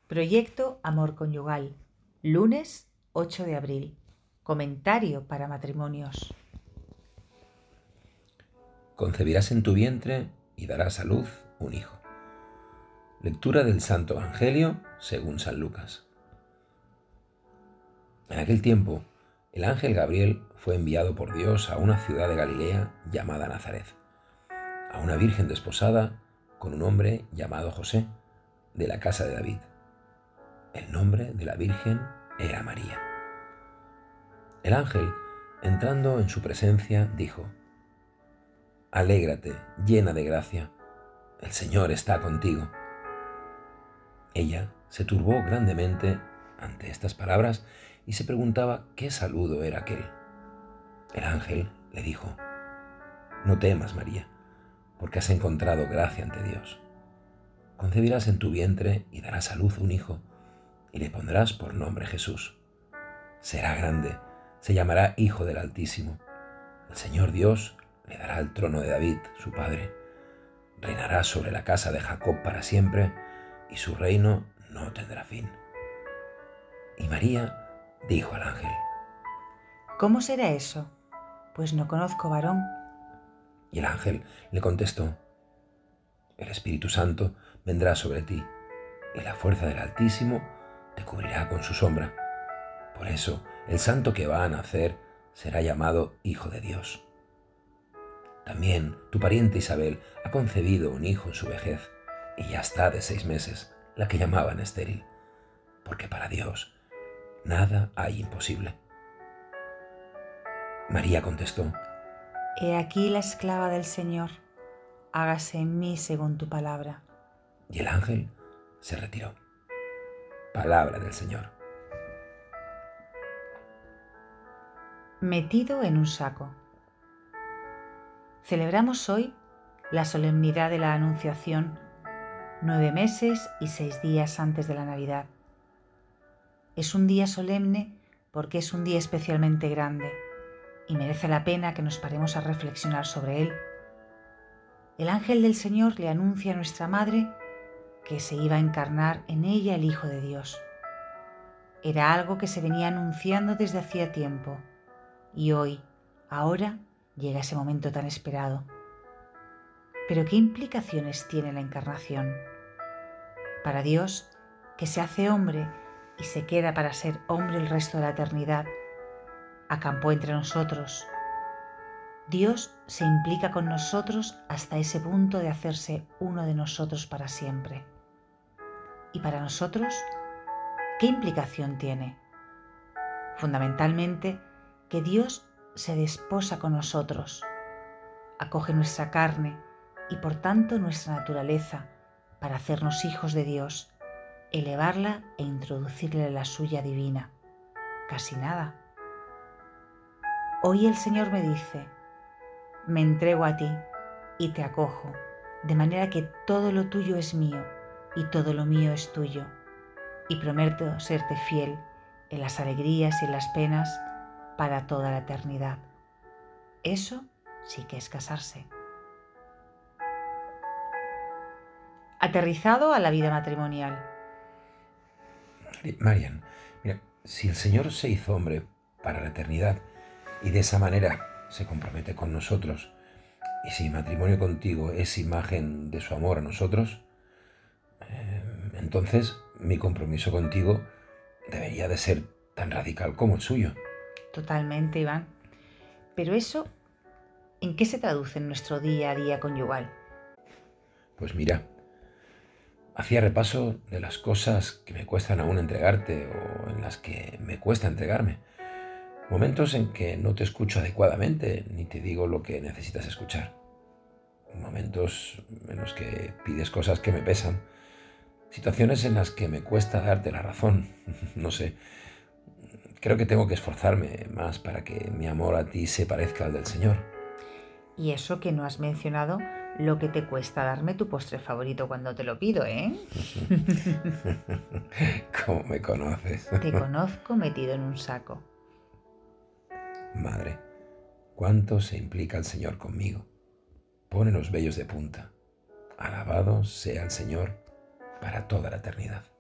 Proyecto Amor Conyugal, lunes 8 de abril. Comentario para matrimonios. Concebirás en tu vientre y darás a luz un hijo. Lectura del Santo Evangelio según San Lucas. En aquel tiempo, el ángel Gabriel fue enviado por Dios a una ciudad de Galilea llamada Nazaret, a una virgen desposada con un hombre llamado José, de la casa de David. El nombre de la virgen era María. El ángel, entrando en su presencia, dijo: Alégrate, llena de gracia, el Señor está contigo. Ella se turbó grandemente ante estas palabras y se preguntaba qué saludo era aquel. El ángel le dijo: No temas, María, porque has encontrado gracia ante Dios. Concebirás en tu vientre y darás a luz un hijo, y le pondrás por nombre Jesús. Será grande, se llamará Hijo del Altísimo. El Señor Dios le dará el trono de David, su padre. Reinará sobre la casa de Jacob para siempre, y su reino no tendrá fin. Y María dijo al ángel: ¿Cómo será eso? Pues no conozco varón. Y el ángel le contestó: El Espíritu Santo vendrá sobre ti, y la fuerza del Altísimo te cubrirá con su sombra. Por eso, el santo que va a nacer será llamado Hijo de Dios. También tu pariente Isabel ha concebido un hijo en su vejez, y ya está de 6 meses, la que llamaban estéril, porque para Dios nada hay imposible. María contestó: He aquí la esclava del Señor, hágase en mí según tu palabra. Y el ángel se retiró. Palabra del Señor. Metido en un saco. Celebramos hoy la solemnidad de la Anunciación, 9 meses y 6 días antes de la Navidad. Es un día solemne porque es un día especialmente grande y merece la pena que nos paremos a reflexionar sobre él. El ángel del Señor le anuncia a nuestra Madre que se iba a encarnar en ella el Hijo de Dios. Era algo que se venía anunciando desde hacía tiempo y hoy, ahora, llega ese momento tan esperado. Pero ¿qué implicaciones tiene la encarnación? Para Dios, que se hace hombre y se queda para ser hombre el resto de la eternidad, acampó entre nosotros. Dios se implica con nosotros hasta ese punto de hacerse uno de nosotros para siempre. ¿Y para nosotros qué implicación tiene? Fundamentalmente, que Dios se desposa con nosotros, acoge nuestra carne y por tanto nuestra naturaleza para hacernos hijos de Dios, elevarla e introducirle la suya divina. Casi nada. Hoy el Señor me dice: me entrego a ti y te acojo, de manera que todo lo tuyo es mío y todo lo mío es tuyo, y prometo serte fiel en las alegrías y en las penas para toda la eternidad. Eso sí que es casarse. Aterrizado a la vida matrimonial. Marian, mira, si el Señor se hizo hombre para la eternidad y de esa manera se compromete con nosotros, y si mi matrimonio contigo es imagen de su amor a nosotros, entonces mi compromiso contigo debería de ser tan radical como el suyo. Totalmente, Iván. Pero eso, ¿en qué se traduce en nuestro día a día conyugal? Pues mira, hacía repaso de las cosas que me cuestan aún entregarte o en las que me cuesta entregarme. Momentos en que no te escucho adecuadamente ni te digo lo que necesitas escuchar. Momentos en los que pides cosas que me pesan. Situaciones en las que me cuesta darte la razón. No sé. Creo que tengo que esforzarme más para que mi amor a ti se parezca al del Señor. Y eso que no has mencionado lo que te cuesta darme tu postre favorito cuando te lo pido, ¿eh? ¿Cómo me conoces? Te conozco metido en un saco. Madre, cuánto se implica el Señor conmigo. Pone los vellos de punta. Alabado sea el Señor para toda la eternidad.